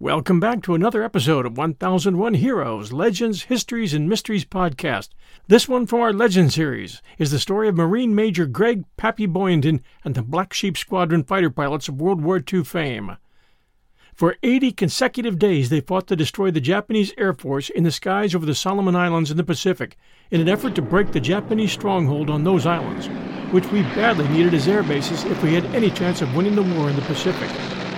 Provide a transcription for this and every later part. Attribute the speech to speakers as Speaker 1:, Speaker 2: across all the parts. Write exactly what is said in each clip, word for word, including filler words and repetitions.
Speaker 1: Welcome back to another episode of one thousand one Heroes, Legends, Histories, and Mysteries podcast. This one from our Legend series is the story of Marine Major Greg Pappy Boyington and the Black Sheep Squadron fighter pilots of World War Two fame. For eighty consecutive days, they fought to destroy the Japanese Air Force in the skies over the Solomon Islands in the Pacific in an effort to break the Japanese stronghold on those islands, which we badly needed as air bases if we had any chance of winning the war in the Pacific.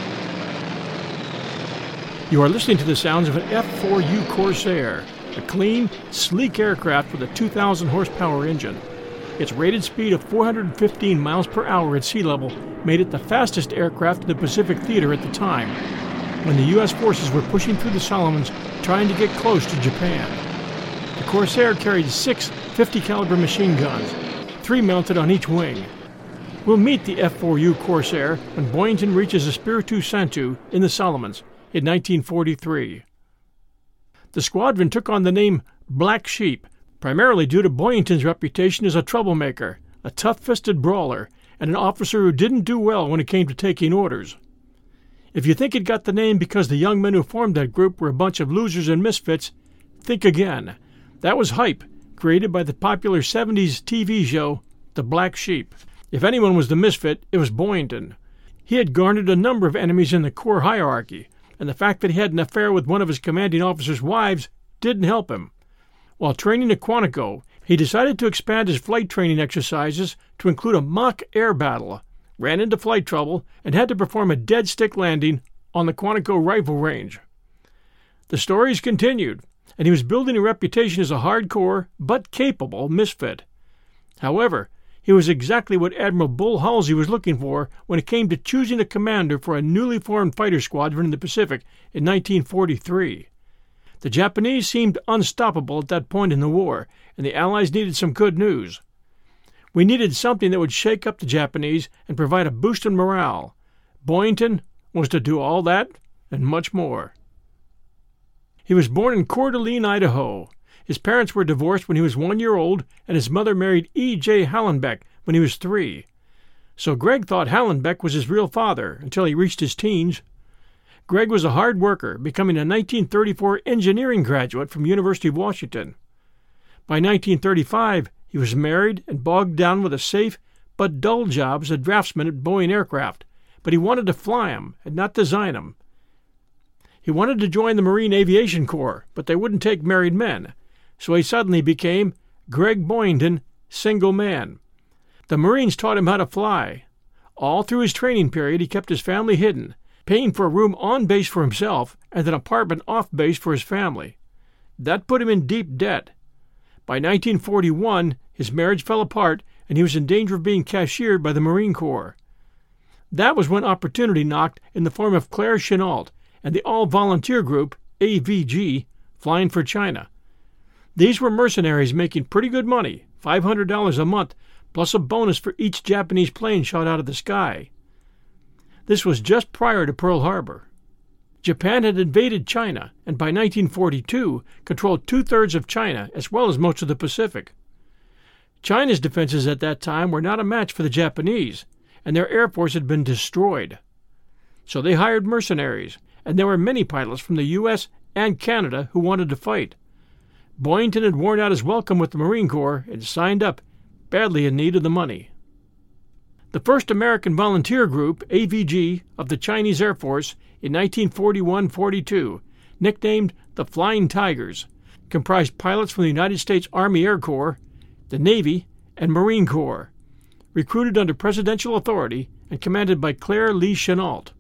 Speaker 1: You are listening to the sounds of an F four U Corsair, a clean, sleek aircraft with a two thousand horsepower engine. Its rated speed of four hundred fifteen miles per hour at sea level made it the fastest aircraft in the Pacific theater at the time, when the U S forces were pushing through the Solomons trying to get close to Japan. The Corsair carried six fifty caliber machine guns, three mounted on each wing. We'll meet the F four U Corsair when Boyington reaches Espiritu Santo in the Solomons in nineteen forty-three. The squadron took on the name Black Sheep, primarily due to Boyington's reputation as a troublemaker, a tough-fisted brawler, and an officer who didn't do well when it came to taking orders. If you think it got the name because the young men who formed that group were a bunch of losers and misfits, think again. That was hype, created by the popular seventies T V show, The Black Sheep. If anyone was the misfit, it was Boyington. He had garnered a number of enemies in the Corps hierarchy, and the fact that he had an affair with one of his commanding officer's wives didn't help him. While training at Quantico, he decided to expand his flight training exercises to include a mock air battle, ran into flight trouble, and had to perform a dead stick landing on the Quantico rifle range. The stories continued, and he was building a reputation as a hardcore but capable misfit. However, he was exactly what Admiral Bull Halsey was looking for when it came to choosing a commander for a newly formed fighter squadron in the Pacific in nineteen forty-three. The Japanese seemed unstoppable at that point in the war, and the Allies needed some good news. We needed something that would shake up the Japanese and provide a boost in morale. Boyington was to do all that and much more. He was born in Coeur d'Alene, Idaho. His parents were divorced when he was one year old, and his mother married E J Hallenbeck when he was three. So Greg thought Hallenbeck was his real father until he reached his teens. Greg was a hard worker, becoming a nineteen thirty-four engineering graduate from University of Washington. By nineteen thirty-five, he was married and bogged down with a safe but dull job as a draftsman at Boeing Aircraft, but he wanted to fly them and not design them. He wanted to join the Marine Aviation Corps, but they wouldn't take married men. So he suddenly became Greg Boyington, single man. The Marines taught him how to fly. All through his training period, he kept his family hidden, paying for a room on base for himself and an apartment off base for his family. That put him in deep debt. By nineteen forty-one, his marriage fell apart, and he was in danger of being cashiered by the Marine Corps. That was when opportunity knocked in the form of Claire Chennault and the all-volunteer group, A V G, Flying for China. These were mercenaries making pretty good money, five hundred dollars a month, plus a bonus for each Japanese plane shot out of the sky. This was just prior to Pearl Harbor. Japan had invaded China, and by nineteen forty-two controlled two-thirds of China as well as most of the Pacific. China's defenses at that time were not a match for the Japanese, and their air force had been destroyed. So they hired mercenaries, and there were many pilots from the U S and Canada who wanted to fight. Boyington had worn out his welcome with the Marine Corps and signed up, badly in need of the money. The first American volunteer group, A V G, of the Chinese Air Force in nineteen forty-one forty-two, nicknamed the Flying Tigers, comprised pilots from the United States Army Air Corps, the Navy, and Marine Corps, recruited under presidential authority and commanded by Claire Lee Chennault.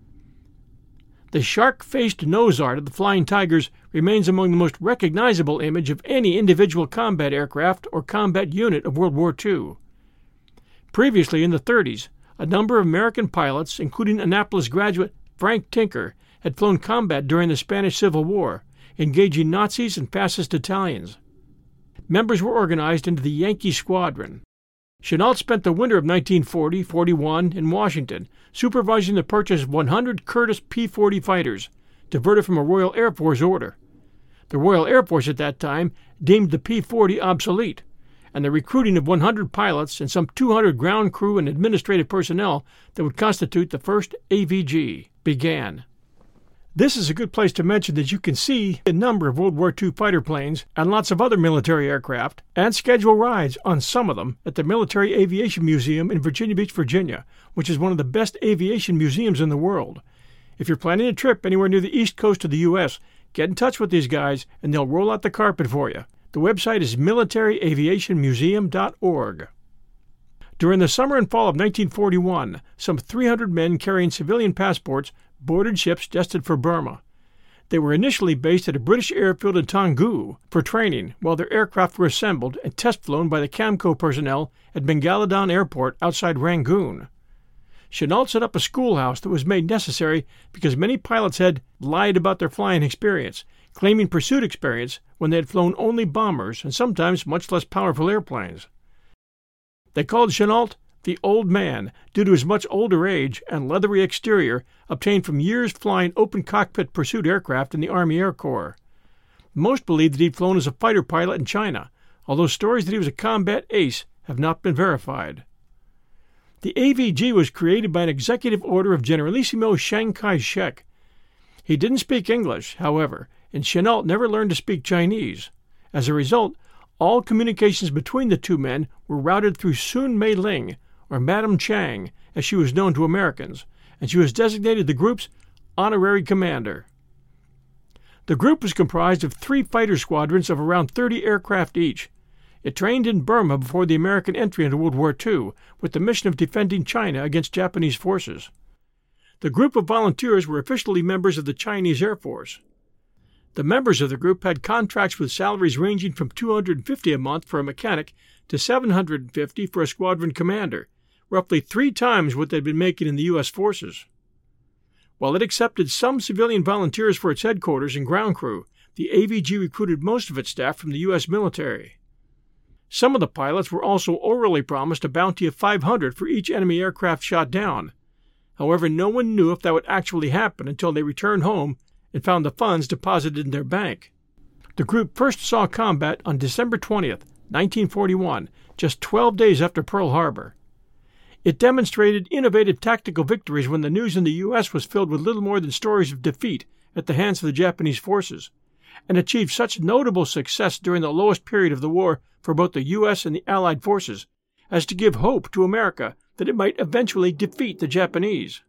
Speaker 1: The shark-faced nose art of the Flying Tigers remains among the most recognizable image of any individual combat aircraft or combat unit of World War Two. Previously, in the thirties, a number of American pilots, including Annapolis graduate Frank Tinker, had flown combat during the Spanish Civil War, engaging Nazis and fascist Italians. Members were organized into the Yankee Squadron. Chennault spent the winter of nineteen forty forty-one in Washington, supervising the purchase of one hundred Curtiss P forty fighters, diverted from a Royal Air Force order. The Royal Air Force at that time deemed the P forty obsolete, and the recruiting of one hundred pilots and some two hundred ground crew and administrative personnel that would constitute the first A V G began. This is a good place to mention that you can see a number of World War Two fighter planes and lots of other military aircraft and schedule rides on some of them at the Military Aviation Museum in Virginia Beach, Virginia, which is one of the best aviation museums in the world. If you're planning a trip anywhere near the east coast of the U S, get in touch with these guys and they'll roll out the carpet for you. The website is military aviation museum dot org. During the summer and fall of nineteen forty-one, some three hundred men carrying civilian passports boarded ships destined for Burma. They were initially based at a British airfield in Taungoo for training while their aircraft were assembled and test flown by the Camco personnel at Bengaladon Airport outside Rangoon. Chennault set up a schoolhouse that was made necessary because many pilots had lied about their flying experience, claiming pursuit experience when they had flown only bombers and sometimes much less powerful airplanes. They called Chennault the Old Man due to his much older age and leathery exterior obtained from years flying open cockpit pursuit aircraft in the Army Air Corps. Most believe that he'd flown as a fighter pilot in China, although stories that he was a combat ace have not been verified. The A V G was created by an executive order of Generalissimo Chiang Kai-shek. He didn't speak English, however, and Chennault never learned to speak Chinese. As a result, all communications between the two men were routed through Sun Mei Ling, or Madame Chang, as she was known to Americans, and she was designated the group's honorary commander. The group was comprised of three fighter squadrons of around thirty aircraft each. It trained in Burma before the American entry into World War Two, with the mission of defending China against Japanese forces. The group of volunteers were officially members of the Chinese Air Force. The members of the group had contracts with salaries ranging from two hundred fifty dollars a month for a mechanic to seven hundred fifty dollars for a squadron commander, roughly three times what they'd been making in the U S forces. While it accepted some civilian volunteers for its headquarters and ground crew, the A V G recruited most of its staff from the U S military. Some of the pilots were also orally promised a bounty of five hundred dollars for each enemy aircraft shot down. However, no one knew if that would actually happen until they returned home and found the funds deposited in their bank. The group first saw combat on December twentieth, nineteen forty-one, just twelve days after Pearl Harbor. It demonstrated innovative tactical victories when the news in the U S was filled with little more than stories of defeat at the hands of the Japanese forces, and achieved such notable success during the lowest period of the war for both the U S and the Allied forces as to give hope to America that it might eventually defeat the Japanese.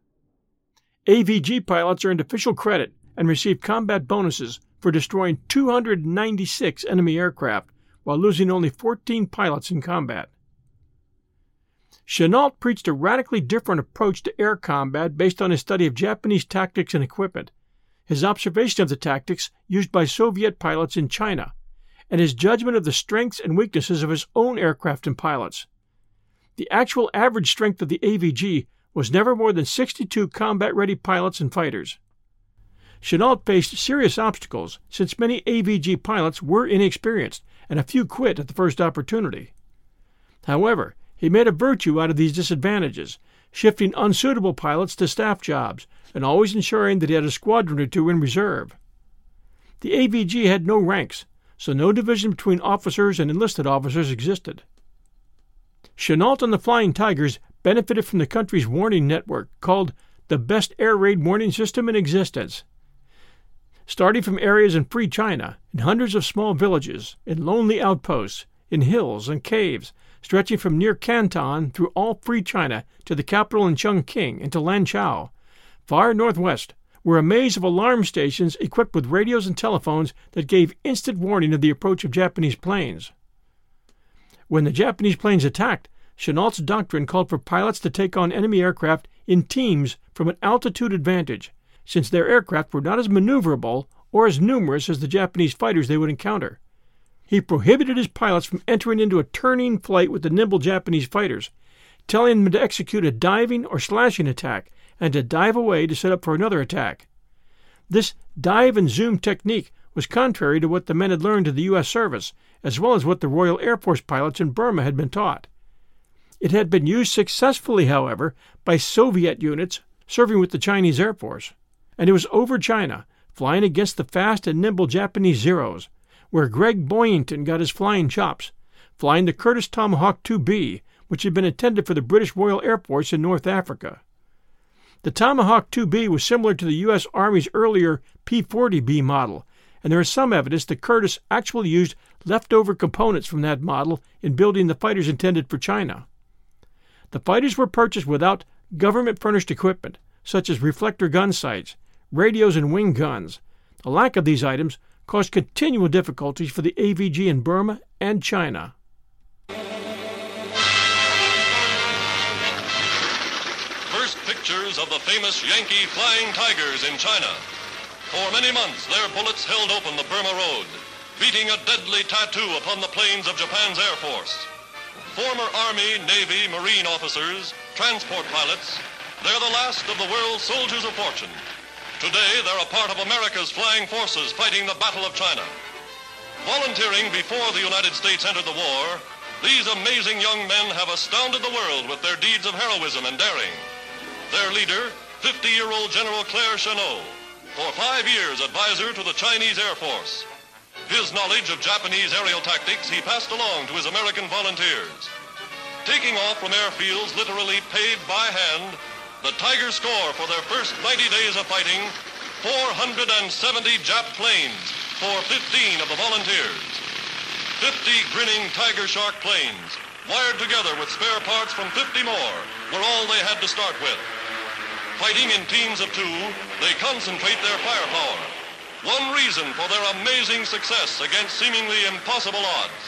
Speaker 1: A V G pilots earned official credit and received combat bonuses for destroying two hundred ninety-six enemy aircraft while losing only fourteen pilots in combat. Chennault preached a radically different approach to air combat based on his study of Japanese tactics and equipment, his observation of the tactics used by Soviet pilots in China, and his judgment of the strengths and weaknesses of his own aircraft and pilots. The actual average strength of the A V G was never more than sixty-two combat-ready pilots and fighters. Chennault faced serious obstacles since many A V G pilots were inexperienced and a few quit at the first opportunity. However, he made a virtue out of these disadvantages, shifting unsuitable pilots to staff jobs and always ensuring that he had a squadron or two in reserve. The A V G had no ranks, so no division between officers and enlisted officers existed. Chennault and the Flying Tigers benefited from the country's warning network called the Best Air Raid Warning System in Existence. Starting from areas in Free China, in hundreds of small villages, in lonely outposts, in hills and caves, stretching from near Canton through all Free China to the capital in Chongqing and to Lanzhou, far northwest, were a maze of alarm stations equipped with radios and telephones that gave instant warning of the approach of Japanese planes. When the Japanese planes attacked, Chennault's doctrine called for pilots to take on enemy aircraft in teams from an altitude advantage, since their aircraft were not as maneuverable or as numerous as the Japanese fighters they would encounter. He prohibited his pilots from entering into a turning flight with the nimble Japanese fighters, telling them to execute a diving or slashing attack and to dive away to set up for another attack. This dive and zoom technique was contrary to what the men had learned in the U S service, as well as what the Royal Air Force pilots in Burma had been taught. It had been used successfully, however, by Soviet units serving with the Chinese Air Force, and it was over China, flying against the fast and nimble Japanese Zeros, where Greg Boyington got his flying chops, flying the Curtiss Tomahawk two B, which had been intended for the British Royal Air Force in North Africa. The Tomahawk two B was similar to the U S Army's earlier P forty B model, and there is some evidence that Curtiss actually used leftover components from that model in building the fighters intended for China. The fighters were purchased without government-furnished equipment, such as reflector gun sights, radios, and wing guns. The lack of these items caused continual difficulties for the A V G in Burma and China.
Speaker 2: First pictures of the famous Yankee Flying Tigers in China. For many months, their bullets held open the Burma Road, beating a deadly tattoo upon the planes of Japan's Air Force. Former Army, Navy, Marine officers, transport pilots, they're the last of the world's soldiers of fortune. Today, they're a part of America's flying forces fighting the Battle of China. Volunteering before the United States entered the war, these amazing young men have astounded the world with their deeds of heroism and daring. Their leader, fifty-year-old General Claire Chennault, for five years advisor to the Chinese Air Force. His knowledge of Japanese aerial tactics he passed along to his American volunteers. Taking off from airfields literally paved by hand, the Tigers score for their first ninety days of fighting four hundred seventy Jap planes for fifteen of the volunteers. fifty grinning Tiger Shark planes, wired together with spare parts from fifty more, were all they had to start with. Fighting in teams of two, they concentrate their firepower. One reason for their amazing success against seemingly impossible odds.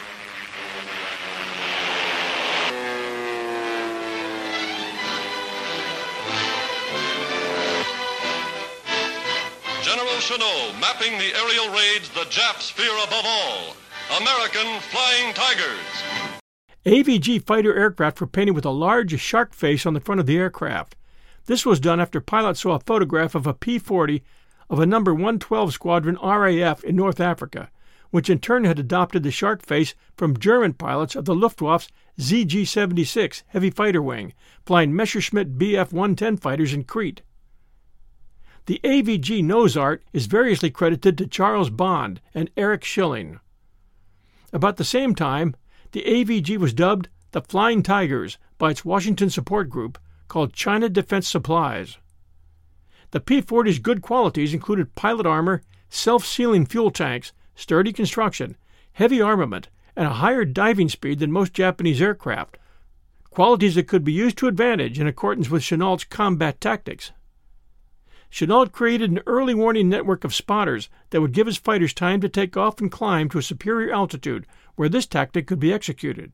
Speaker 2: General Chennault mapping the aerial raids the Japs fear above all. American Flying Tigers.
Speaker 1: A V G fighter aircraft were painted with a large shark face on the front of the aircraft. This was done after pilots saw a photograph of a P forty of a number one twelve Squadron R A F in North Africa, which in turn had adopted the shark face from German pilots of the Luftwaffe's Z G seventy-six heavy fighter wing, flying Messerschmitt B F one ten fighters in Crete. The A V G nose art is variously credited to Charles Bond and Eric Schilling. About the same time, the A V G was dubbed the Flying Tigers by its Washington support group called China Defense Supplies. The P forty's good qualities included pilot armor, self-sealing fuel tanks, sturdy construction, heavy armament, and a higher diving speed than most Japanese aircraft, qualities that could be used to advantage in accordance with Chennault's combat tactics. Chennault created an early warning network of spotters that would give his fighters time to take off and climb to a superior altitude where this tactic could be executed.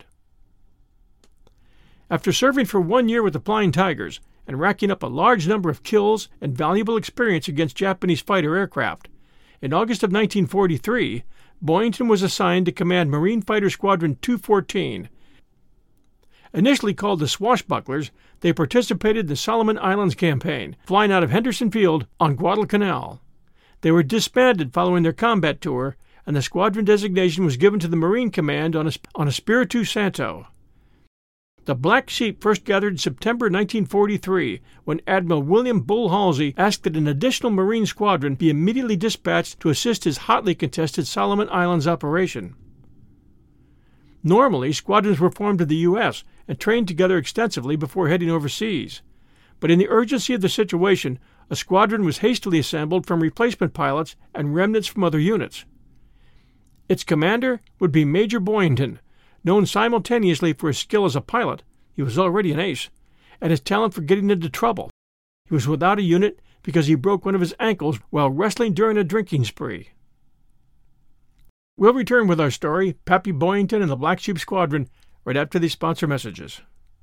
Speaker 1: After serving for one year with the Flying Tigers and racking up a large number of kills and valuable experience against Japanese fighter aircraft, in August of nineteen forty-three, Boyington was assigned to command Marine Fighter Squadron two fourteen. Initially called the Swashbucklers, they participated in the Solomon Islands campaign, flying out of Henderson Field on Guadalcanal. They were disbanded following their combat tour, and the squadron designation was given to the Marine Command on, a, on Espiritu Santo. The Black Sheep first gathered in September nineteen forty-three, when Admiral William Bull Halsey asked that an additional Marine squadron be immediately dispatched to assist his hotly contested Solomon Islands operation. Normally, squadrons were formed in the U S and trained together extensively before heading overseas. But in the urgency of the situation, a squadron was hastily assembled from replacement pilots and remnants from other units. Its commander would be Major Boyington, known simultaneously for his skill as a pilot — he was already an ace — and his talent for getting into trouble. He was without a unit because he broke one of his ankles while wrestling during a drinking spree. We'll return with our story, Pappy Boyington and the Black Sheep Squadron, right after these sponsor messages.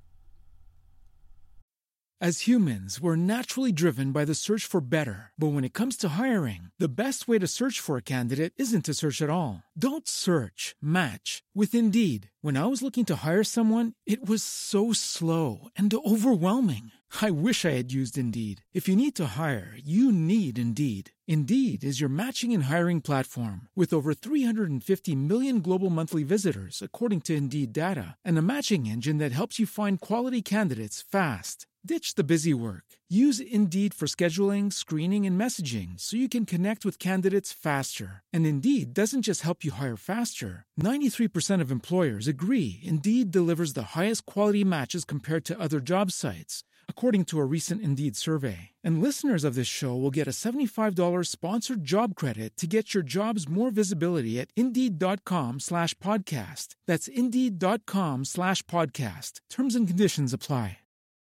Speaker 3: As humans, we're naturally driven by the search for better. But when it comes to hiring, the best way to search for a candidate isn't to search at all. Don't search, match with Indeed. When I was looking to hire someone, it was so slow and overwhelming. I wish I had used Indeed. If you need to hire, you need Indeed. Indeed is your matching and hiring platform with over three hundred fifty million global monthly visitors, according to Indeed data, and a matching engine that helps you find quality candidates fast. Ditch the busy work. Use Indeed for scheduling, screening, and messaging so you can connect with candidates faster. And Indeed doesn't just help you hire faster. ninety-three percent of employers agree Indeed delivers the highest quality matches compared to other job sites, according to a recent Indeed survey. And listeners of this show will get a seventy-five dollars sponsored job credit to get your jobs more visibility at Indeed.com slash podcast. That's Indeed.com slash podcast. Terms and conditions apply.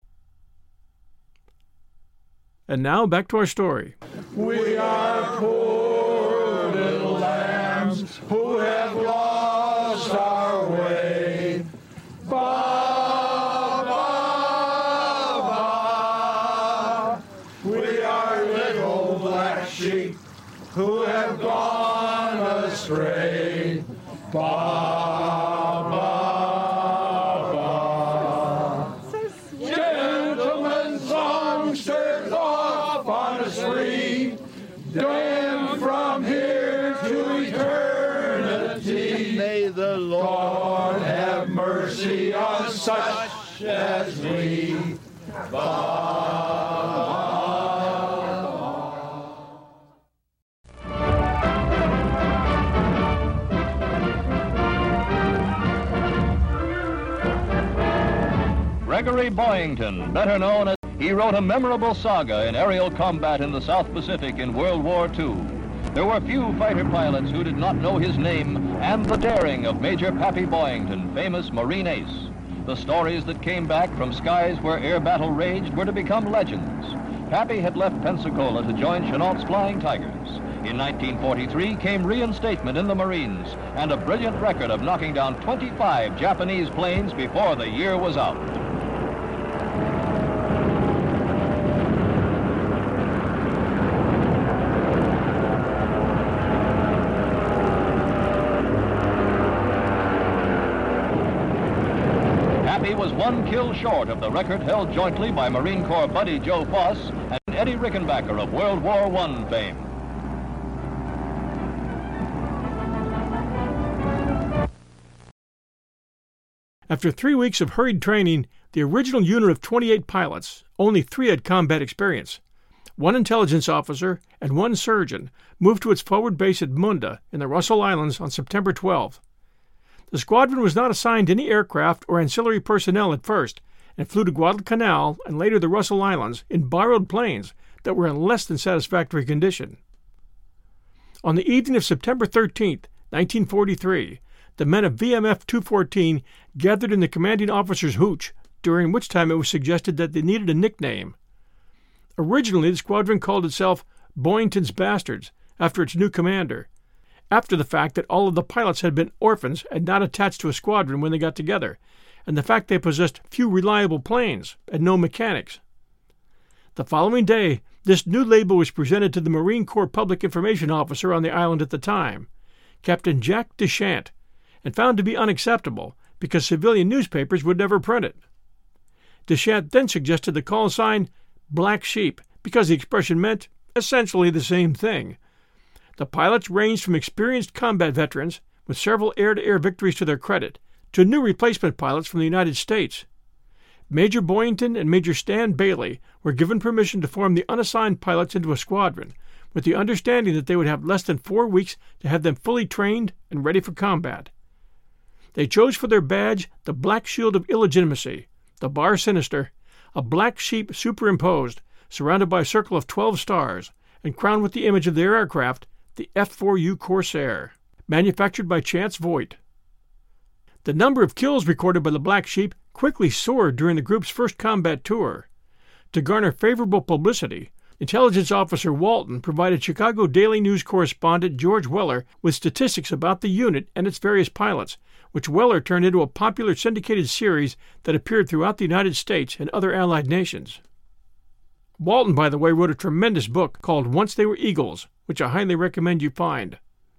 Speaker 1: And now back to our story.
Speaker 4: We are poor little lambs who have lost our way. Ba, ba, ba. We are little black sheep who have gone astray. Ba, ba, ba. Gentlemen songsters off on a spree, damned from here to eternity. May the Lord have mercy on such as we. Ba, ba.
Speaker 2: Gregory Boyington, better known as... He wrote a memorable saga in aerial combat in the South Pacific in World War Two. There were few fighter pilots who did not know his name and the daring of Major Pappy Boyington, famous Marine ace. The stories that came back from skies where air battle raged were to become legends. Pappy had left Pensacola to join Chennault's Flying Tigers. In nineteen forty-three came reinstatement in the Marines and a brilliant record of knocking down twenty-five Japanese planes before the year was out. Pappy was one kill short of the record held jointly by Marine Corps buddy Joe Foss and Eddie Rickenbacker of World War One fame.
Speaker 1: After three weeks of hurried training, the original unit of twenty-eight pilots, only three had combat experience. One intelligence officer and one surgeon moved to its forward base at Munda in the Russell Islands on September twelfth. The squadron was not assigned any aircraft or ancillary personnel at first and flew to Guadalcanal and later the Russell Islands in borrowed planes that were in less than satisfactory condition. On the evening of September thirteenth, nineteen forty-three, the men of V M F two fourteen gathered in the commanding officer's hooch, during which time it was suggested that they needed a nickname. Originally, the squadron called itself Boyington's Bastards, after its new commander, after the fact that all of the pilots had been orphans and not attached to a squadron when they got together, and the fact they possessed few reliable planes and no mechanics. The following day, this new label was presented to the Marine Corps Public Information Officer on the island at the time, Captain Jack Deschamps, and found to be unacceptable because civilian newspapers would never print it. Deschamps then suggested the call sign Black Sheep because the expression meant essentially the same thing. The pilots ranged from experienced combat veterans, with several air-to-air victories to their credit, to new replacement pilots from the United States. Major Boyington and Major Stan Bailey were given permission to form the unassigned pilots into a squadron, with the understanding that they would have less than four weeks to have them fully trained and ready for combat. They chose for their badge the Black Shield of Illegitimacy, the Bar Sinister, a black sheep superimposed, surrounded by a circle of twelve stars, and crowned with the image of their aircraft, the F four U Corsair, manufactured by Chance Voigt. The number of kills recorded by the Black Sheep quickly soared during the group's first combat tour. To garner favorable publicity, Intelligence Officer Walton provided Chicago Daily News correspondent George Weller with statistics about the unit and its various pilots, which Weller turned into a popular syndicated series that appeared throughout the United States and other Allied nations. Walton, by the way, wrote a tremendous book called Once They Were Eagles, which I highly recommend you find.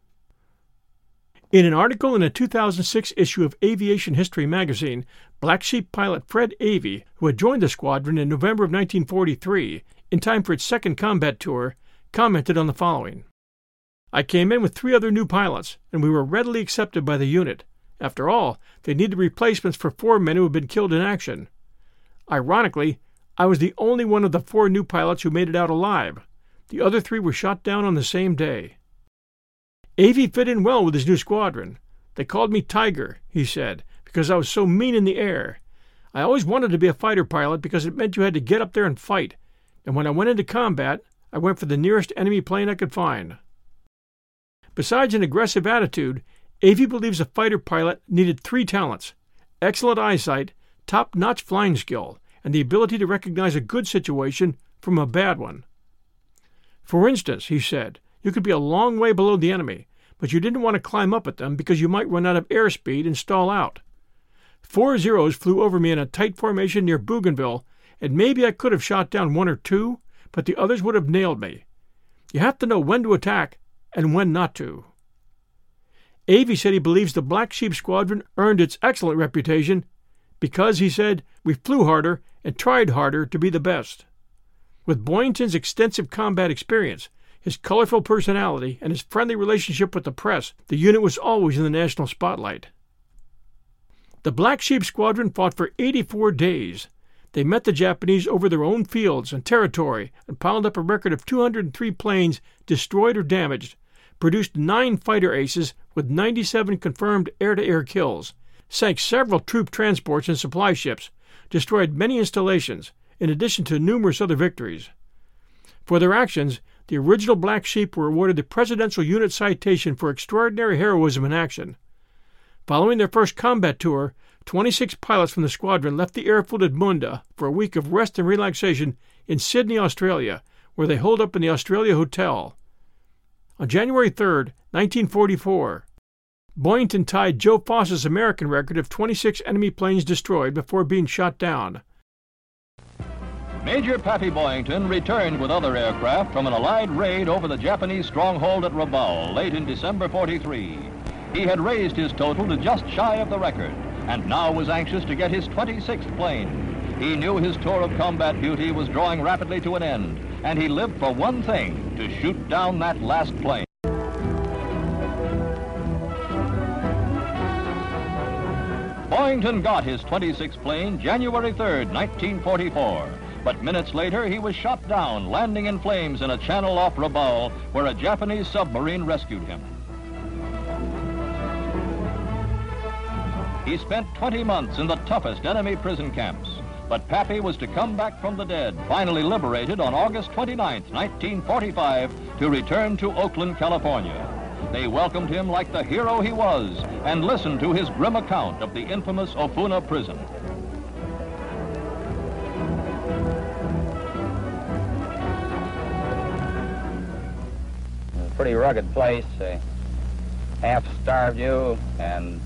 Speaker 1: In an article in a two thousand six issue of Aviation History magazine, Black Sheep pilot Fred Avey, who had joined the squadron in November of nineteen forty-three, in time for its second combat tour, commented on the following. I came in with three other new pilots, and we were readily accepted by the unit. After all, they needed replacements for four men who had been killed in action. Ironically, I was the only one of the four new pilots who made it out alive. The other three were shot down on the same day. Avey fit in well with his new squadron. They called me Tiger, he said, because I was so mean in the air. I always wanted to be a fighter pilot because it meant you had to get up there and fight, and when I went into combat, I went for the nearest enemy plane I could find. Besides an aggressive attitude, Avey believes a fighter pilot needed three talents: excellent eyesight, top-notch flying skill, and the ability to recognize a good situation from a bad one. For instance, he said, you could be a long way below the enemy, but you didn't want to climb up at them because you might run out of airspeed and stall out. Four Zeros flew over me in a tight formation near Bougainville, and maybe I could have shot down one or two, but the others would have nailed me. You have to know when to attack and when not to. Avey said he believes the Black Sheep Squadron earned its excellent reputation because, he said, we flew harder and tried harder to be the best. With Boyington's extensive combat experience, his colorful personality, and his friendly relationship with the press, the unit was always in the national spotlight. The Black Sheep Squadron fought for eighty-four days. They met the Japanese over their own fields and territory and piled up a record of two hundred three planes destroyed or damaged, produced nine fighter aces with ninety-seven confirmed air-to-air kills, sank several troop transports and supply ships, destroyed many installations, in addition to numerous other victories. For their actions, the original Black Sheep were awarded the Presidential Unit Citation for extraordinary heroism in action. Following their first combat tour, twenty-six pilots from the squadron left the airfield at Munda for a week of rest and relaxation in Sydney, Australia, where they holed up in the Australia Hotel. On January third, nineteen forty-four, Boyington tied Joe Foss's American record of twenty-six enemy planes destroyed before being shot down.
Speaker 5: Major Pappy Boyington returned with other aircraft from an Allied raid over the Japanese stronghold at Rabaul late in December forty-three. He had raised his total to just shy of the record, and now was anxious to get his twenty-sixth plane. He knew his tour of combat duty was drawing rapidly to an end, and he lived for one thing: to shoot down that last plane. Boyington got his twenty-sixth plane January third, nineteen forty-four. But minutes later, he was shot down, landing in flames in a channel off Rabaul, where a Japanese submarine rescued him. He spent twenty months in the toughest enemy prison camps, but Pappy was to come back from the dead, finally liberated on August twenty-ninth, nineteen forty-five, to return to Oakland, California. They welcomed him like the hero he was and listened to his grim account of the infamous Ofuna prison.
Speaker 6: Pretty rugged place. They half starved you and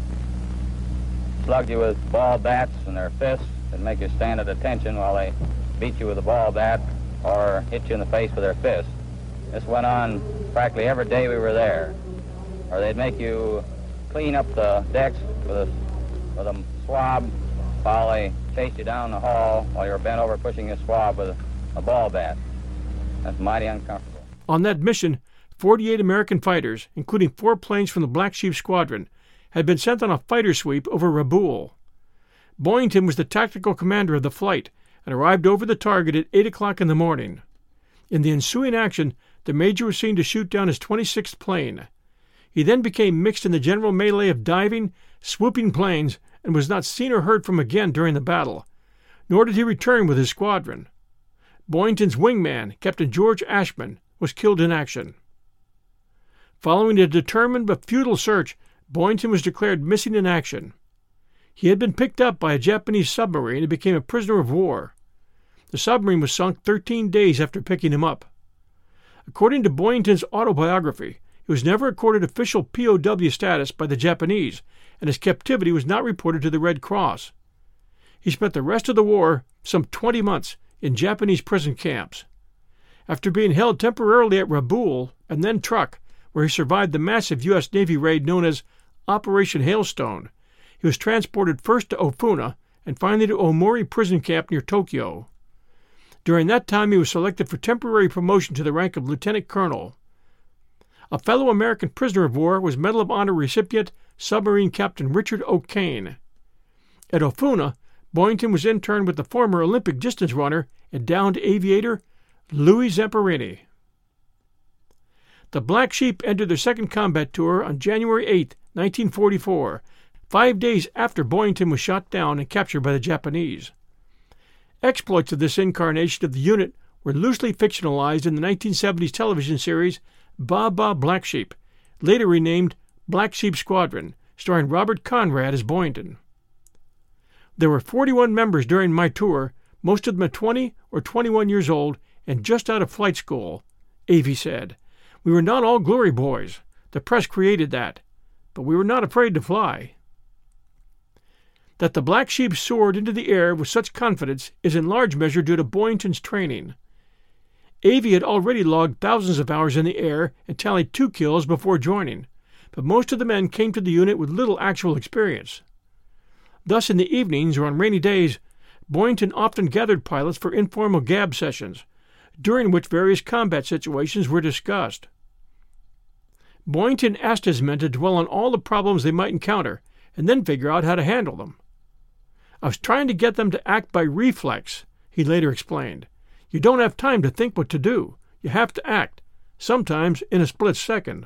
Speaker 6: slugged you with ball bats in their fists and make you stand at attention while they beat you with a ball bat or hit you in the face with their fists. This went on practically every day we were there. Or they'd make you clean up the decks with a, with a swab while they chased you down the hall while you were bent over pushing a swab with a, a ball bat. That's mighty uncomfortable.
Speaker 1: On that mission, forty-eight American fighters, including four planes from the Black Sheep Squadron, had been sent on a fighter sweep over Rabaul. Boyington was the tactical commander of the flight and arrived over the target at eight o'clock in the morning. In the ensuing action, the major was seen to shoot down his twenty-sixth plane. He then became mixed in the general melee of diving, swooping planes, and was not seen or heard from again during the battle, nor did he return with his squadron. Boyington's wingman, Captain George Ashman, was killed in action. Following a determined but futile search, Boyington was declared missing in action. He had been picked up by a Japanese submarine and became a prisoner of war. The submarine was sunk thirteen days after picking him up. According to Boyington's autobiography, he was never accorded official P O W status by the Japanese, and his captivity was not reported to the Red Cross. He spent the rest of the war, some twenty months, in Japanese prison camps. After being held temporarily at Rabaul and then Truk, where he survived the massive U S Navy raid known as Operation Hailstone, he was transported first to Ofuna and finally to Omori prison camp near Tokyo. During that time, he was selected for temporary promotion to the rank of lieutenant colonel. A fellow American prisoner of war was Medal of Honor recipient submarine captain Richard O'Kane. At Ofuna, Boyington was interned with the former Olympic distance runner and downed aviator Louis Zamperini. The Black Sheep entered their second combat tour on January eighth, nineteen forty-four, five days after Boyington was shot down and captured by the Japanese. Exploits of this incarnation of the unit were loosely fictionalized in the nineteen seventies television series Baa Baa Black Sheep, later renamed Black Sheep Squadron, starring Robert Conrad as Boyington. There were forty-one members during my tour, most of them at twenty or twenty-one years old and just out of flight school, Avey said. We were not all glory boys. The press created that. But we were not afraid to fly. That the Black Sheep soared into the air with such confidence is in large measure due to Boyington's training. Avey had already logged thousands of hours in the air and tallied two kills before joining, but most of the men came to the unit with little actual experience. Thus, in the evenings or on rainy days, Boyington often gathered pilots for informal gab sessions, during which various combat situations were discussed. Boyington asked his men to dwell on all the problems they might encounter and then figure out how to handle them. I was trying to get them to act by reflex, he later explained. You don't have time to think what to do. You have to act, sometimes in a split second.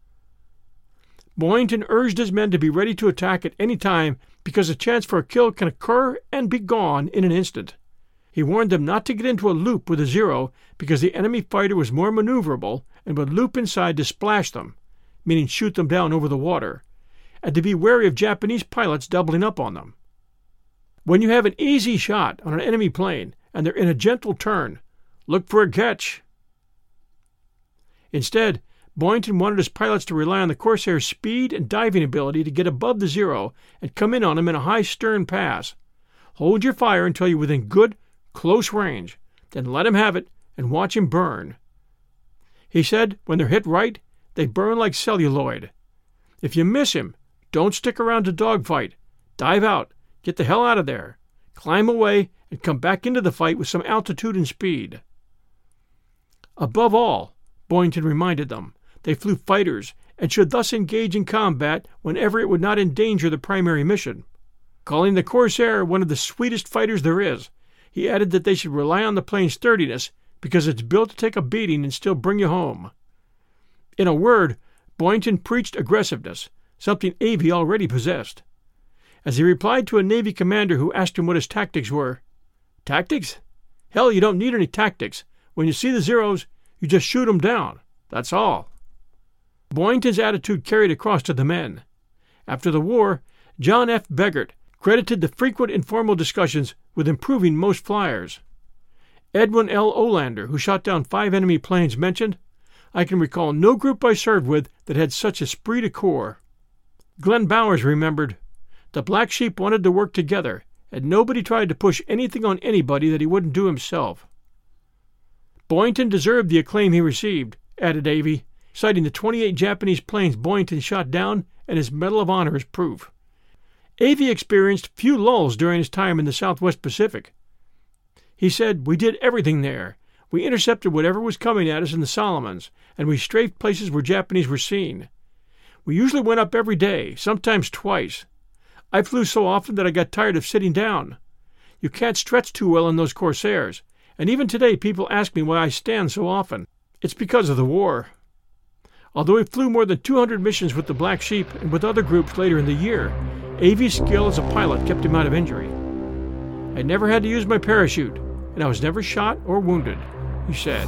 Speaker 1: Boyington urged his men to be ready to attack at any time because a chance for a kill can occur and be gone in an instant. He warned them not to get into a loop with a Zero because the enemy fighter was more maneuverable and would loop inside to splash them, meaning shoot them down over the water, and to be wary of Japanese pilots doubling up on them. When you have an easy shot on an enemy plane and they're in a gentle turn, look for a catch. Instead, Boyington wanted his pilots to rely on the Corsair's speed and diving ability to get above the Zero and come in on him in a high stern pass. Hold your fire until you're within good, close range, then let him have it and watch him burn. He said when they're hit right, they burn like celluloid. If you miss him, don't stick around to dogfight. Dive out, get the hell out of there, climb away, and come back into the fight with some altitude and speed. Above all, Boyington reminded them, they flew fighters and should thus engage in combat whenever it would not endanger the primary mission. Calling the Corsair one of the sweetest fighters there is, he added that they should rely on the plane's sturdiness because it's built to take a beating and still bring you home. In a word, Boyington preached aggressiveness, something Avey already possessed. As he replied to a Navy commander who asked him what his tactics were, "Tactics? Hell, you don't need any tactics. When you see the Zeros, you just shoot 'em down. That's all." Boyington's attitude carried across to the men. After the war, John F. Beggart credited the frequent informal discussions with improving most flyers. Edwin L. Olander, who shot down five enemy planes, mentioned, "I can recall no group I served with that had such esprit de corps." Glenn Bowers remembered, "The Black Sheep wanted to work together, and nobody tried to push anything on anybody that he wouldn't do himself." Boyington deserved the acclaim he received, added Avey, citing the twenty-eight Japanese planes Boyington shot down and his Medal of Honor as proof. Avey experienced few lulls during his time in the Southwest Pacific. He said, "We did everything there. We intercepted whatever was coming at us in the Solomons, and we strafed places where Japanese were seen. We usually went up every day, sometimes twice. I flew so often that I got tired of sitting down. You can't stretch too well in those Corsairs, and even today people ask me why I stand so often. It's because of the war." Although he flew more than two hundred missions with the Black Sheep and with other groups later in the year, Avey's skill as a pilot kept him out of injury. "I never had to use my parachute, and I was never shot or wounded," he said.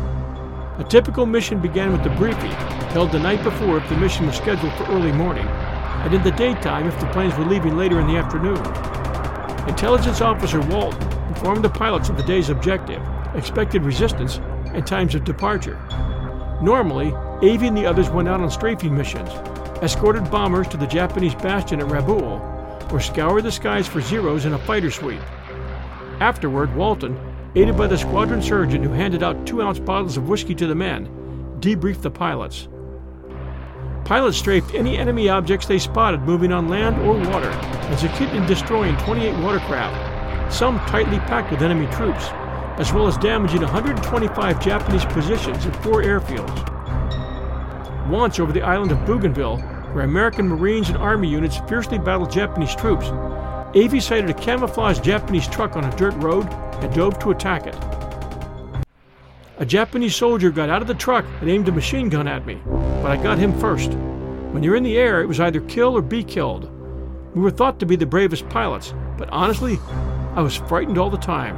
Speaker 1: A typical mission began with the briefing, held the night before if the mission was scheduled for early morning, and in the daytime if the planes were leaving later in the afternoon. Intelligence Officer Walton informed the pilots of the day's objective, expected resistance, and times of departure. Normally, Avey and the others went out on strafing missions, escorted bombers to the Japanese bastion at Rabaul, or scoured the skies for Zeros in a fighter sweep. Afterward, Walton, aided by the squadron surgeon who handed out two-ounce bottles of whiskey to the men, debriefed the pilots. Pilots strafed any enemy objects they spotted moving on land or water, and succeeded in destroying twenty-eight watercraft, some tightly packed with enemy troops, as well as damaging one hundred twenty-five Japanese positions at four airfields. Once over the island of Bougainville, where American Marines and Army units fiercely battled Japanese troops, Avey sighted a camouflaged Japanese truck on a dirt road and dove to attack it. A Japanese soldier got out of the truck and aimed a machine gun at me, but I got him first. When you're in the air, it was either kill or be killed. We were thought to be the bravest pilots, but honestly, I was frightened all the time.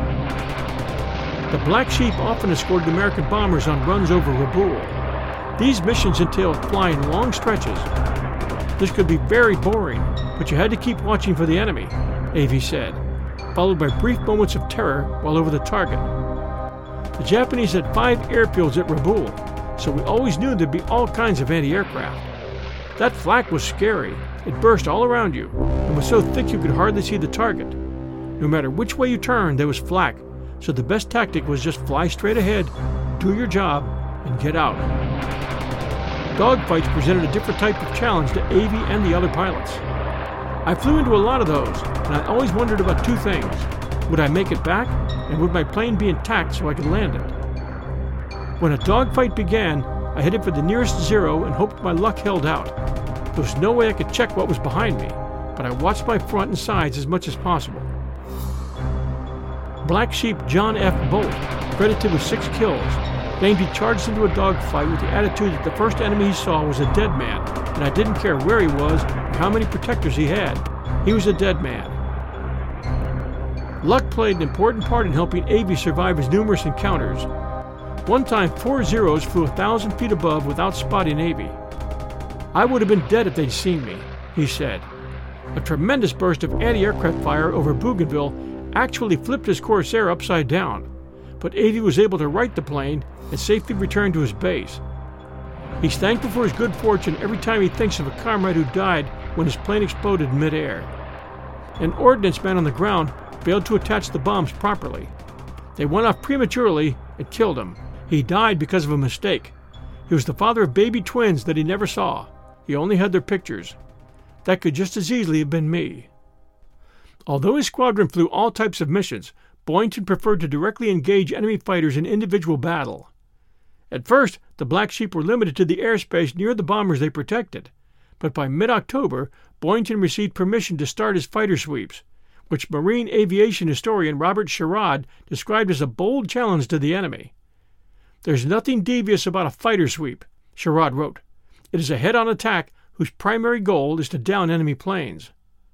Speaker 1: The Black Sheep often escorted American bombers on runs over Rabaul. These missions entailed flying long stretches. This could be very boring, but you had to keep watching for the enemy, Avey said, followed by brief moments of terror while over the target. The Japanese had five airfields at Rabaul, so we always knew there'd be all kinds of anti-aircraft. That flak was scary. It burst all around you and was so thick you could hardly see the target. No matter which way you turned, there was flak, so the best tactic was just fly straight ahead, do your job, and get out. Dogfights presented a different type of challenge to Avey and the other pilots. I flew into a lot of those, and I always wondered about two things. Would I make it back, and would my plane be intact so I could land it? When a dogfight began, I headed for the nearest zero and hoped my luck held out. There was no way I could check what was behind me, but I watched my front and sides as much as possible. Black Sheep John F. Bolt, credited with six kills, claimed he charged into a dogfight with the attitude that the first enemy he saw was a dead man, and I didn't care where he was or how many protectors he had. He was a dead man. Luck played an important part in helping Avey survive his numerous encounters. One time, four Zeros flew a thousand feet above without spotting Avey. I would have been dead if they'd seen me, he said. A tremendous burst of anti-aircraft fire over Bougainville actually flipped his Corsair upside down, but Avey was able to right the plane and safely return to his base. He's thankful for his good fortune every time he thinks of a comrade who died when his plane exploded in midair. An ordnance man on the ground failed to attach the bombs properly. They went off prematurely and killed him. He died because of a mistake. He was the father of baby twins that he never saw. He only had their pictures. That could just as easily have been me. Although his squadron flew all types of missions, Boynton preferred to directly engage enemy fighters in individual battle. At first, the Black Sheep were limited to the airspace near the bombers they protected, but by mid-October, Boynton received permission to start his fighter sweeps, which marine aviation historian Robert Sherrod described as a bold challenge to the enemy. There's nothing devious about a fighter sweep, Sherrod wrote. It is a head-on attack whose primary goal is to down enemy planes.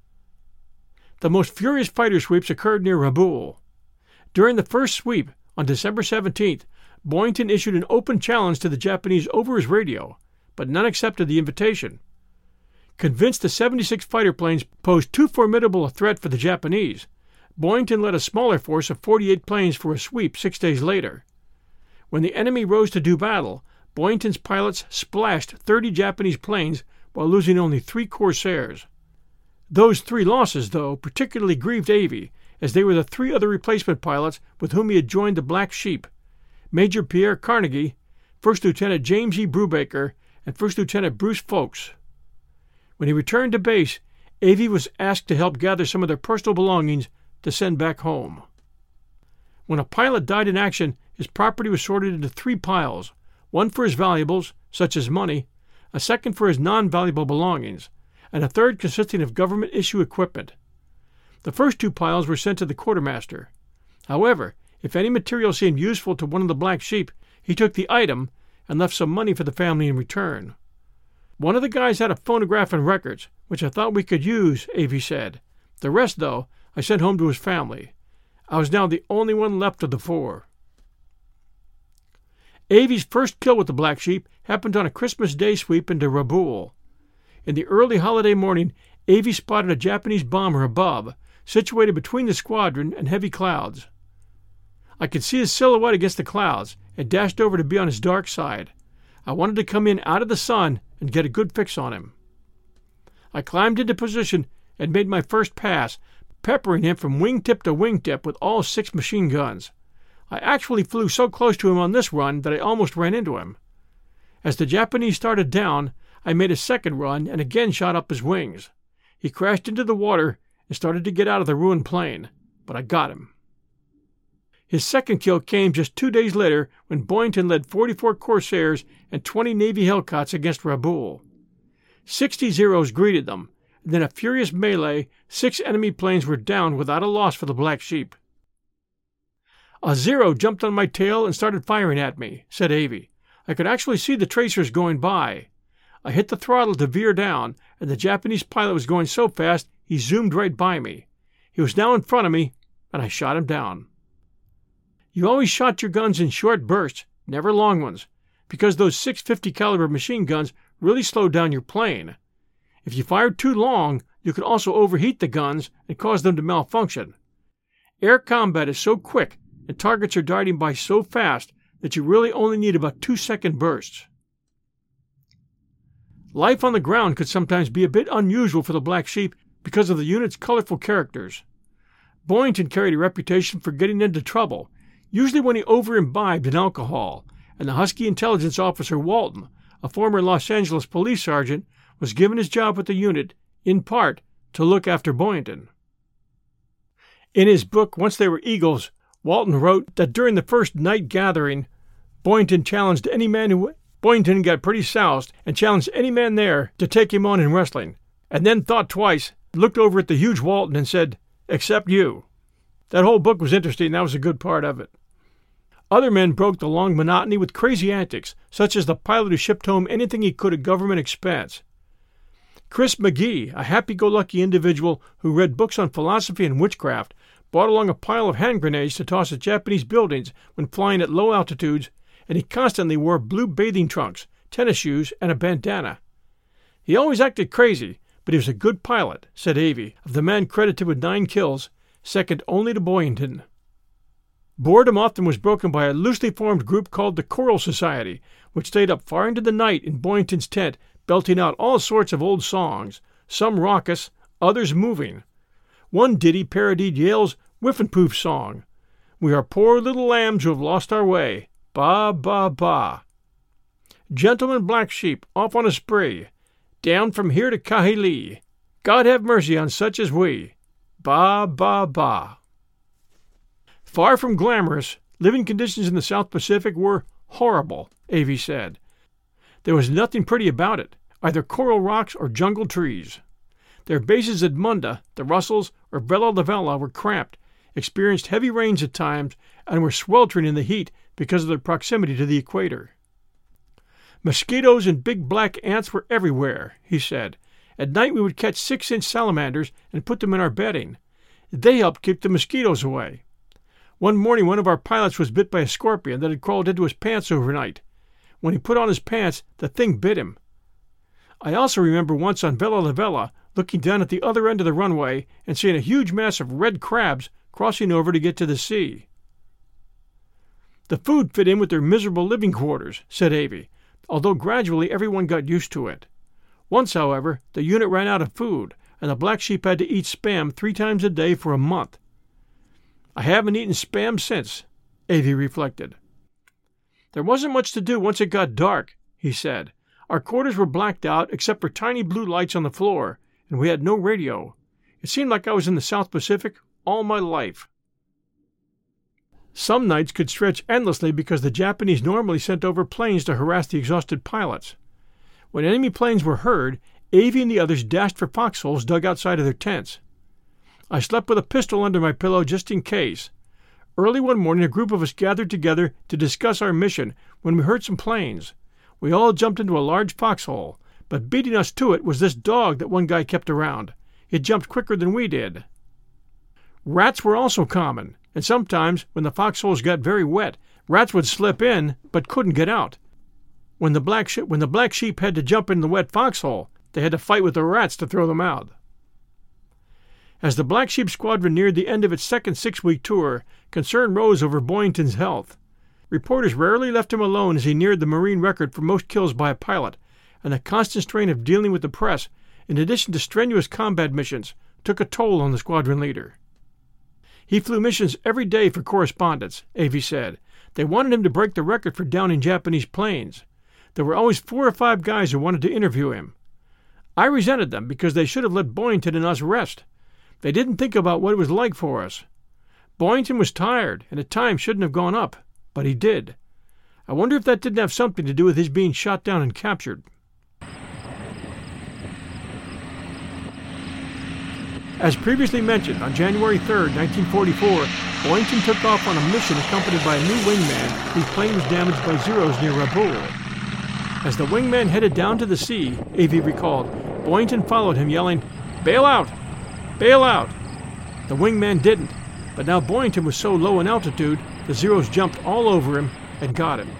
Speaker 1: The most furious fighter sweeps occurred near Rabaul. During the first sweep, on December seventeenth, Boynton issued an open challenge to the Japanese over his radio, but none accepted the invitation. Convinced the seventy-six fighter planes posed too formidable a threat for the Japanese, Boynton led a smaller force of forty-eight planes for a sweep six days later. When the enemy rose to do battle, Boynton's pilots splashed thirty Japanese planes while losing only three Corsairs. Those three losses, though, particularly grieved Avey, as they were the three other replacement pilots with whom he had joined the Black Sheep: Major Pierre Carnegie, First Lieutenant James E. Brubaker, and First Lieutenant Bruce Folks. When he returned to base, Avey was asked to help gather some of their personal belongings to send back home. When a pilot died in action, his property was sorted into three piles, one for his valuables, such as money, a second for his non-valuable belongings, and a third consisting of government-issue equipment. The first two piles were sent to the quartermaster. However, if any material seemed useful to one of the Black Sheep, he took the item and left some money for the family in return. One of the guys had a phonograph and records, which I thought we could use, Avey said. The rest, though, I sent home to his family. I was now the only one left of the four. Avey's first kill with the Black Sheep happened on a Christmas Day sweep into Rabaul. In the early holiday morning, Avey spotted a Japanese bomber above, situated between the squadron and heavy clouds. I could see his silhouette against the clouds, and dashed over to be on his dark side. I wanted to come in out of the sun and get a good fix on him. I climbed into position and made my first pass, peppering him from wingtip to wingtip with all six machine guns. I actually flew so close to him on this run that I almost ran into him. As the Japanese started down, I made a second run and again shot up his wings. He crashed into the water and started to get out of the ruined plane, but I got him. His second kill came just two days later when Boynton led forty-four Corsairs and twenty Navy Hellcats against Rabaul. Sixty Zeros greeted them, and then a furious melee, six enemy planes were down without a loss for the Black Sheep. A Zero jumped on my tail and started firing at me, said Avey. I could actually see the tracers going by. I hit the throttle to veer down, and the Japanese pilot was going so fast he zoomed right by me. He was now in front of me, and I shot him down. You always shot your guns in short bursts, never long ones, because those six fifty caliber machine guns really slowed down your plane. If you fired too long, you could also overheat the guns and cause them to malfunction. Air combat is so quick and targets are darting by so fast that you really only need about two-second bursts. Life on the ground could sometimes be a bit unusual for the Black Sheep because of the unit's colorful characters. Boynton carried a reputation for getting into trouble, usually when he over-imbibed in alcohol, and the husky intelligence officer Walton, a former Los Angeles police sergeant, was given his job with the unit, in part, to look after Boynton. In his book, Once They Were Eagles, Walton wrote that during the first night gathering, Boynton challenged any man who... Boynton got pretty soused and challenged any man there to take him on in wrestling, and then thought twice, looked over at the huge Walton and said, "Except you." That whole book was interesting, and that was a good part of it. Other men broke the long monotony with crazy antics, such as the pilot who shipped home anything he could at government expense. Chris McGee, a happy-go-lucky individual who read books on philosophy and witchcraft, brought along a pile of hand grenades to toss at Japanese buildings when flying at low altitudes, and he constantly wore blue bathing trunks, tennis shoes, and a bandana. He always acted crazy, but he was a good pilot, said Avey, of the man credited with nine kills, second only to Boynton. Boredom often was broken by a loosely formed group called the Choral Society, which stayed up far into the night in Boynton's tent, belting out all sorts of old songs, some raucous, others moving. One ditty parodied Yale's Whiffenpoof song, "We are poor little lambs who have lost our way. Ba, ba, ba. Gentlemen Black Sheep, off on a spree, down from here to Kahili. God have mercy on such as we. Ba, ba, ba." Far from glamorous, living conditions in the South Pacific were horrible, Avey said. There was nothing pretty about it, either coral rocks or jungle trees. Their bases at Munda, the Russells, or Vella La Vella were cramped, experienced heavy rains at times, and were sweltering in the heat because of their proximity to the equator. Mosquitoes and big black ants were everywhere, he said. At night we would catch six-inch salamanders and put them in our bedding. They helped keep the mosquitoes away. One morning one of our pilots was bit by a scorpion that had crawled into his pants overnight. When he put on his pants, the thing bit him. I also remember once on Vella La Vella looking down at the other end of the runway and seeing a huge mass of red crabs crossing over to get to the sea. The food fit in with their miserable living quarters, said Avey, although gradually everyone got used to it. Once, however, the unit ran out of food, and the Black Sheep had to eat Spam three times a day for a month. I haven't eaten Spam since, Avey reflected. There wasn't much to do once it got dark, he said. Our quarters were blacked out except for tiny blue lights on the floor, and we had no radio. It seemed like I was in the South Pacific all my life. Some nights could stretch endlessly because the Japanese normally sent over planes to harass the exhausted pilots. When enemy planes were heard, Avey and the others dashed for foxholes dug outside of their tents. I slept with a pistol under my pillow just in case. Early one morning a group of us gathered together to discuss our mission when we heard some planes. We all jumped into a large foxhole, but beating us to it was this dog that one guy kept around. It jumped quicker than we did. Rats were also common, and sometimes, when the foxholes got very wet, rats would slip in but couldn't get out. When the black she- when the black sheep had to jump in the wet foxhole, they had to fight with the rats to throw them out. As the Black Sheep Squadron neared the end of its second six-week tour, concern rose over Boynton's health. Reporters rarely left him alone as he neared the Marine record for most kills by a pilot, and the constant strain of dealing with the press, in addition to strenuous combat missions, took a toll on the squadron leader. He flew missions every day for correspondence, Avey said. They wanted him to break the record for downing Japanese planes. There were always four or five guys who wanted to interview him. I resented them because they should have let Boynton and us rest. They didn't think about what it was like for us. Boynton was tired and at times shouldn't have gone up, but he did. I wonder if that didn't have something to do with his being shot down and captured. As previously mentioned, on January third, nineteen forty-four, Boynton took off on a mission accompanied by a new wingman whose plane was damaged by Zeros near Rabaul. As the wingman headed down to the sea, Avey recalled, Boynton followed him, yelling, "Bail out! Bail out!" The wingman didn't, but now Boynton was so low in altitude, the Zeros jumped all over him and got him.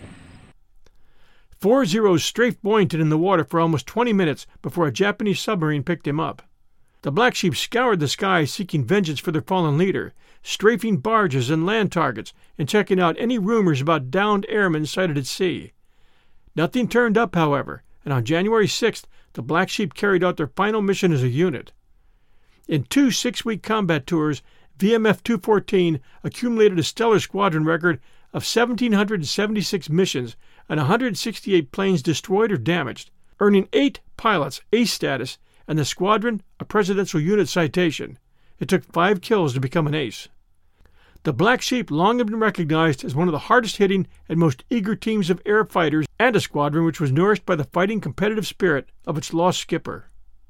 Speaker 1: Four Zeros strafed Boynton in the water for almost twenty minutes before a Japanese submarine picked him up. The Black Sheep scoured the sky seeking vengeance for their fallen leader, strafing barges and land targets and checking out any rumors about downed airmen sighted at sea. Nothing turned up, however, and on January sixth, the Black Sheep carried out their final mission as a unit. In two six-week combat tours, V M F two fourteen accumulated a stellar squadron record of one thousand seven hundred seventy-six missions and one hundred sixty-eight planes destroyed or damaged, earning eight pilots ace status and the squadron a Presidential Unit Citation. It took five kills to become an ace. The Black Sheep long had been recognized as one of the hardest-hitting and most eager teams of air fighters and a squadron which was nourished by the fighting competitive spirit of its lost skipper.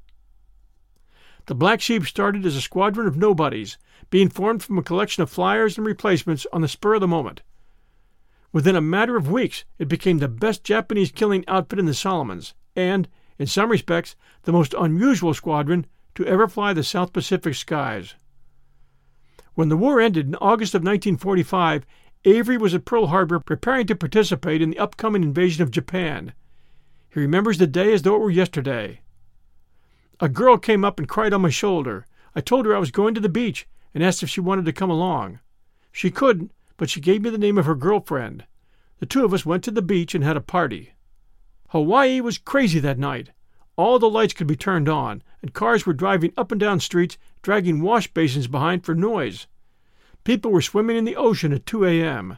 Speaker 1: The Black Sheep started as a squadron of nobodies, being formed from a collection of flyers and replacements on the spur of the moment. Within a matter of weeks, it became the best Japanese killing outfit in the Solomons, and, in some respects, the most unusual squadron to ever fly the South Pacific skies. When the war ended in August of nineteen forty-five, Avery was at Pearl Harbor preparing to participate in the upcoming invasion of Japan. He remembers the day as though it were yesterday. A girl came up and cried on my shoulder. I told her I was going to the beach and asked if she wanted to come along. She couldn't, but she gave me the name of her girlfriend. The two of us went to the beach and had a party. Hawaii was crazy that night. All the lights could be turned on, and cars were driving up and down streets, dragging wash basins behind for noise. People were swimming in the ocean at two a.m.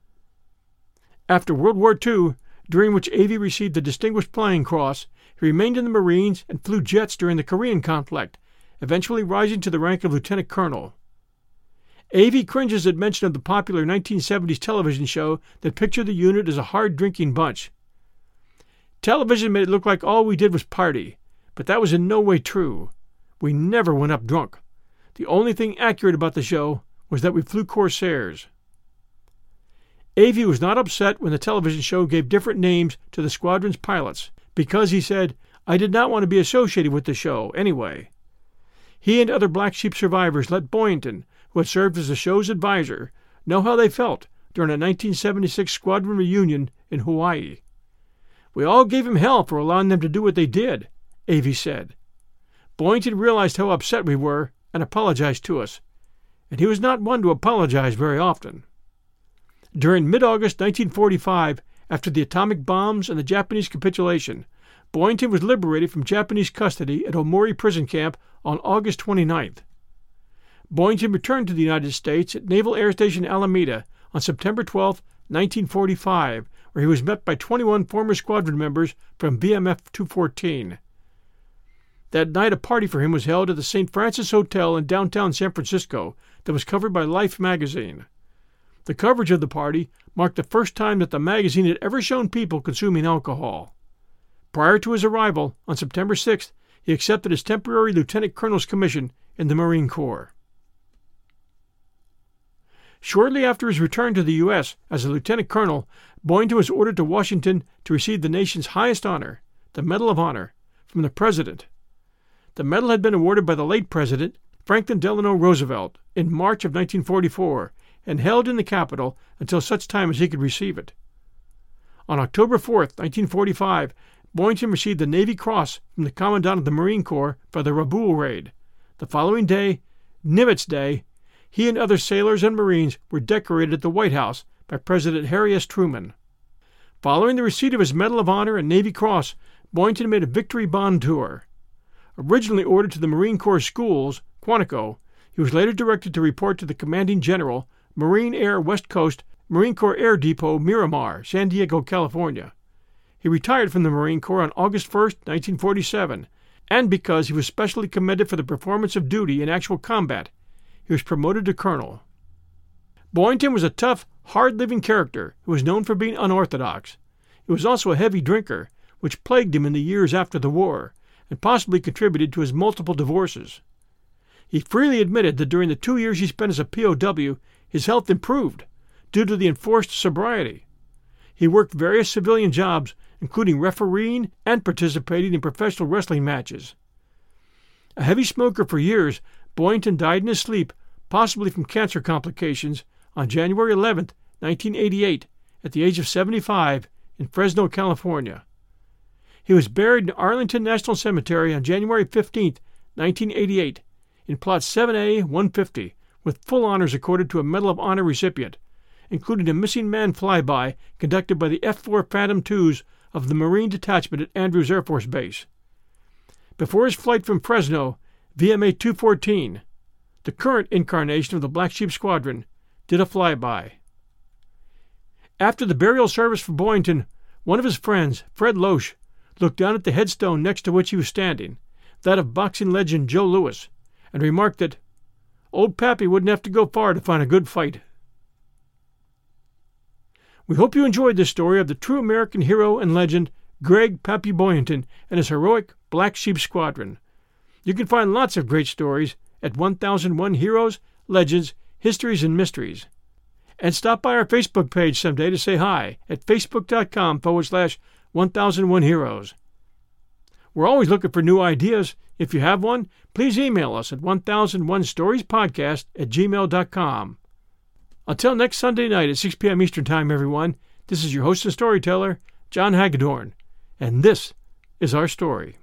Speaker 1: After World War Two, during which Avey received the Distinguished Flying Cross, he remained in the Marines and flew jets during the Korean conflict, eventually rising to the rank of lieutenant colonel. Avey cringes at mention of the popular nineteen seventies television show that pictured the unit as a hard-drinking bunch. Television made it look like all we did was party, but that was in no way true. We never went up drunk. The only thing accurate about the show was that we flew Corsairs. Avey was not upset when the television show gave different names to the squadron's pilots, because, he said, I did not want to be associated with the show anyway. He and other Black Sheep survivors let Boynton, who had served as the show's advisor, know how they felt during a nineteen seventy-six squadron reunion in Hawaii. We all gave him hell for allowing them to do what they did, Avey said. Boynton realized how upset we were and apologized to us, and he was not one to apologize very often. During mid-August nineteen forty-five, after the atomic bombs and the Japanese capitulation, Boynton was liberated from Japanese custody at Omori prison camp on August twenty-ninth. Boynton returned to the United States at Naval Air Station Alameda on September twelfth, nineteen forty-five, where he was met by twenty-one former squadron members from V M F two fourteen. That night a party for him was held at the Saint Francis Hotel in downtown San Francisco that was covered by Life magazine. The coverage of the party marked the first time that the magazine had ever shown people consuming alcohol. Prior to his arrival, on September sixth, he accepted his temporary lieutenant colonel's commission in the Marine Corps. Shortly after his return to the U S as a lieutenant colonel, Boynton was ordered to Washington to receive the nation's highest honor, the Medal of Honor, from the President. The medal had been awarded by the late President, Franklin Delano Roosevelt, in March of nineteen forty-four, and held in the Capitol until such time as he could receive it. On October fourth, nineteen forty-five, Boynton received the Navy Cross from the Commandant of the Marine Corps for the Rabaul raid. The following day, Nimitz Day, he and other sailors and Marines were decorated at the White House by President Harry S. Truman. Following the receipt of his Medal of Honor and Navy Cross, Boynton made a Victory Bond tour. Originally ordered to the Marine Corps schools, Quantico, he was later directed to report to the Commanding General, Marine Air West Coast, Marine Corps Air Depot, Miramar, San Diego, California. He retired from the Marine Corps on August first, nineteen forty-seven, and because he was specially commended for the performance of duty in actual combat, he was promoted to colonel. Boynton was a tough, hard-living character who was known for being unorthodox. He was also a heavy drinker, which plagued him in the years after the war, and possibly contributed to his multiple divorces. He freely admitted that during the two years he spent as a P O W, his health improved, due to the enforced sobriety. He worked various civilian jobs, including refereeing and participating in professional wrestling matches. A heavy smoker for years, Boynton died in his sleep, possibly from cancer complications, on January eleventh, nineteen eighty-eight, at the age of seventy-five, in Fresno, California. He was buried in Arlington National Cemetery on January fifteenth, nineteen eighty-eight, in Plot seven A one fifty, with full honors accorded to a Medal of Honor recipient, including a missing man flyby conducted by the F four Phantom twos of the Marine Detachment at Andrews Air Force Base. Before his flight from Fresno, V M A two fourteen, the current incarnation of the Black Sheep Squadron, did a flyby. After the burial service for Boynton, one of his friends, Fred Loesch, looked down at the headstone next to which he was standing, that of boxing legend Joe Louis, and remarked that old Pappy wouldn't have to go far to find a good fight. We hope you enjoyed this story of the true American hero and legend, Greg Pappy Boynton, and his heroic Black Sheep Squadron. You can find lots of great stories at one thousand one Heroes, Legends, Histories, and Mysteries. And stop by our Facebook page someday to say hi at facebook.com forward slash 1001 Heroes. We're always looking for new ideas. If you have one, please email us at one thousand one stories podcast at gmail dot com. Until next Sunday night at six p.m. Eastern Time, everyone, this is your host and storyteller, John Hagedorn, and this is our story.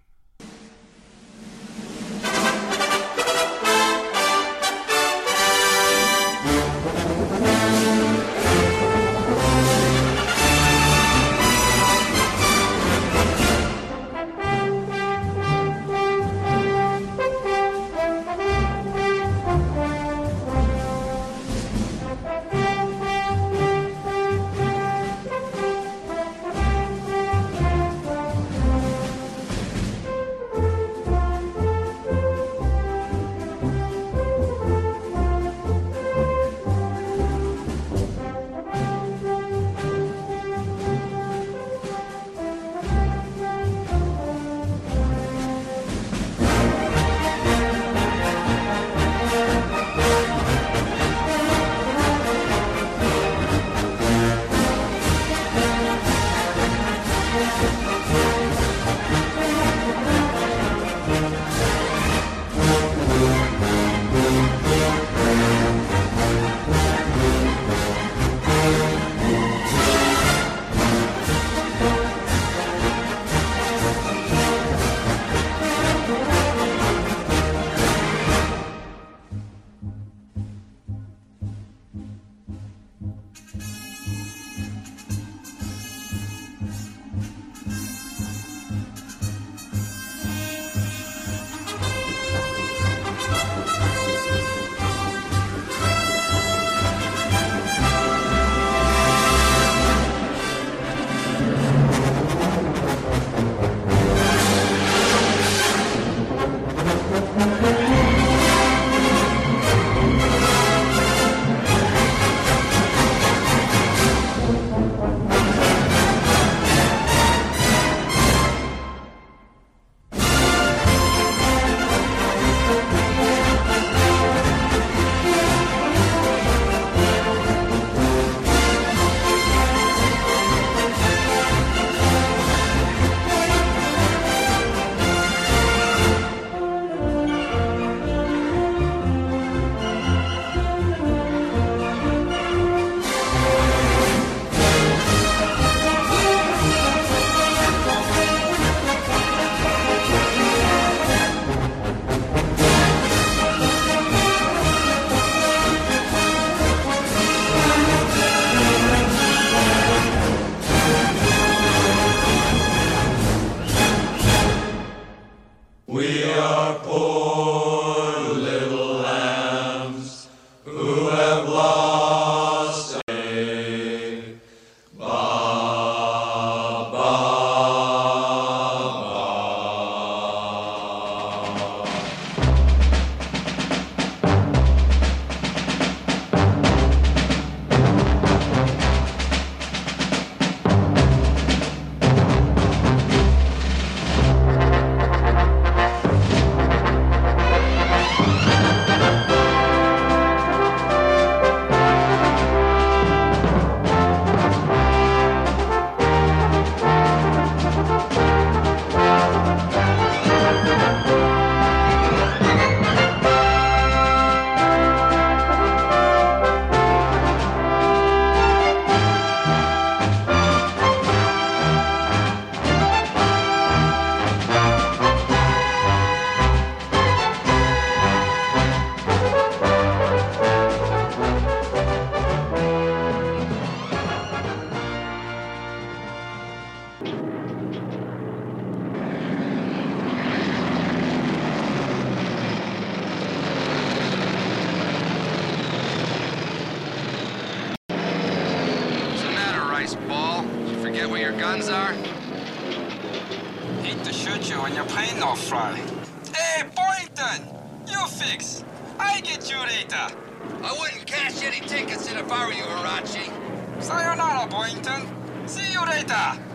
Speaker 7: guns are?
Speaker 8: Hate to shoot you when your plane no fly. Hey, Boynton! You fix. I get you later.
Speaker 7: I wouldn't cash any tickets in if I were you, Arachi.
Speaker 8: Sayonara, Boynton. See you later.